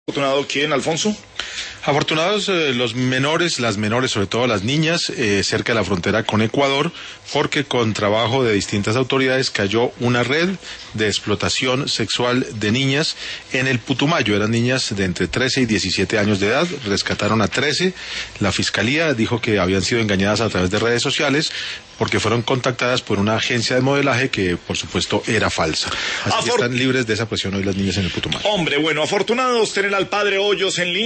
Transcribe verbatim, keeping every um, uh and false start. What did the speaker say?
¿Afortunado quién, Alfonso? Afortunados eh, los menores, las menores, sobre todo las niñas, eh, cerca de la frontera con Ecuador, porque con trabajo de distintas autoridades cayó una red de explotación sexual de niñas en el Putumayo. Eran niñas de entre trece y diecisiete años de edad, rescataron a trece. La fiscalía dijo que habían sido engañadas a través de redes sociales porque fueron contactadas por una agencia de modelaje que, por supuesto, era falsa. Así Afor- que están libres de esa presión hoy las niñas en el Putumayo. Hombre, bueno, afortunados tener al padre Hoyos en línea.